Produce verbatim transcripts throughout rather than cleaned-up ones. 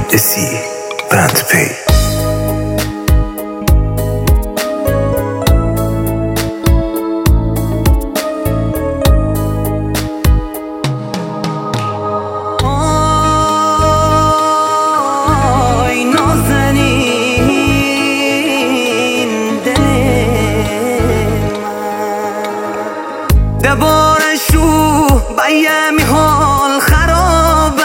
مهندسی بندپی. دبارشو بیمی حال خرابه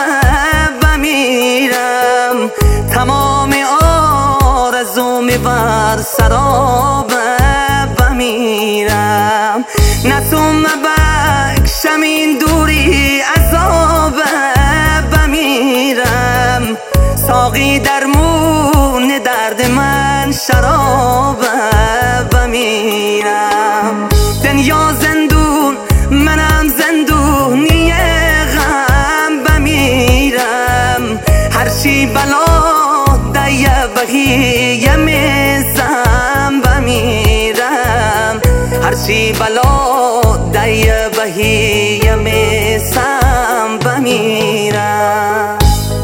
بمیرم، تمام آرزومی بر سرابه بمیرم، نتونم بکشم این دوری عذابه بمیرم، ساقی درمون درد من شرابه بمیرم، دنیا زندون منم زندونی غم بمیرم، هرچی بلا دیه بهیه میزم بمیرم، هرچی بلا دیه بهیه میزم بمیرم.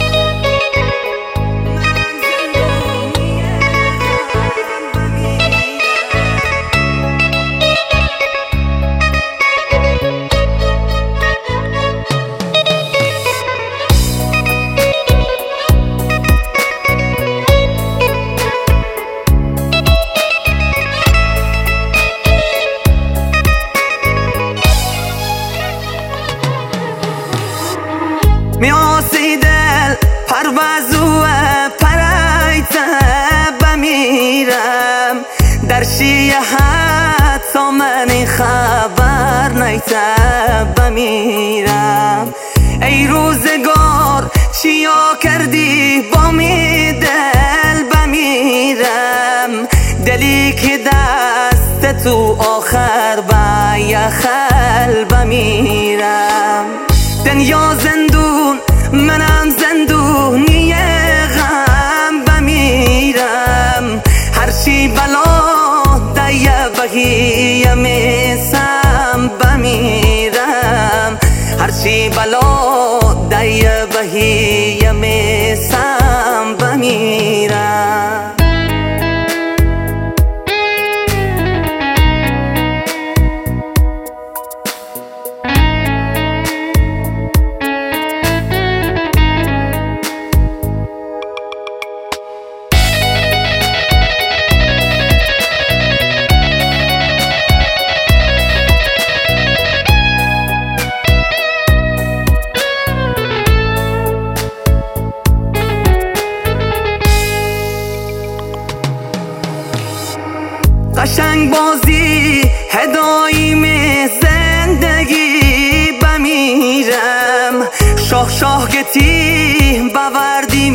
میاسی دل پروازو پریته بمیرم، در شیه حتی من خبر نیته بمیرم، ای روزگار چیا کردی با می دل بمیرم، دلی که دست تو آخر با یخل بمیرم، دنیا زندون منم زندونی غم بمیرم، هرچی بلا دیه بهیه میسم بمیرم، هرچی بلا دیه بهیه میسم بمیرم. قشنگ بازی هداییم زندگی بمیرم، شاه شاه گتی بوردیم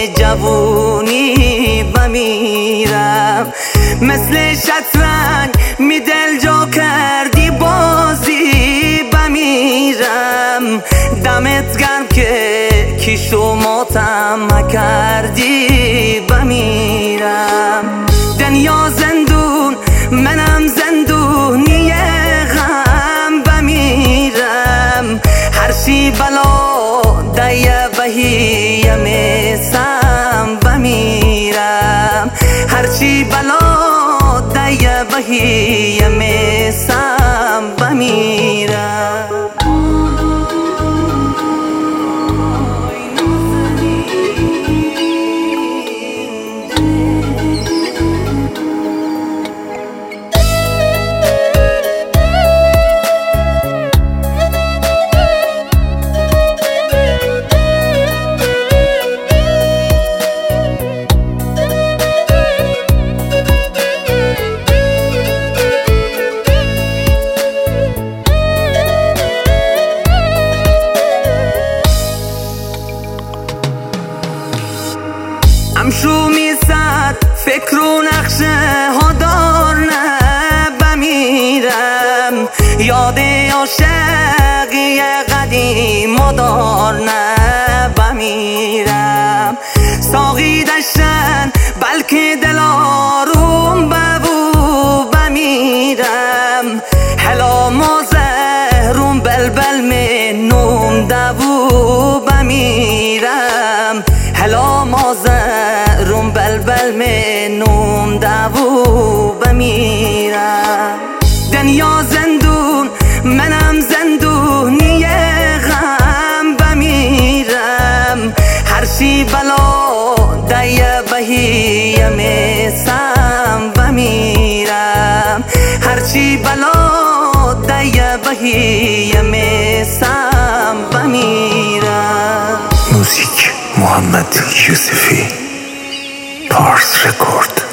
جوونی بمیرم، مثل شطرنج می دل جا کردی بازی بمیرم، دمت گرم که کیشو ماتم کردی بمیرم، دنیا زندون منم زندونی غم بمیرم، هرچی بلا دیه بهیه میسم بمیرم، هرچی بلا دیه بهیه میسم بمیرم. بلبل منوم دعوو بمیرم دنیا زندون منم زندونی غم بمیرم هرچی بلا دیه بهیم سم بمیرم هرچی بلا دیه بهیم سم بمیرم موزیک محمد یوسفی، پارس رکورد.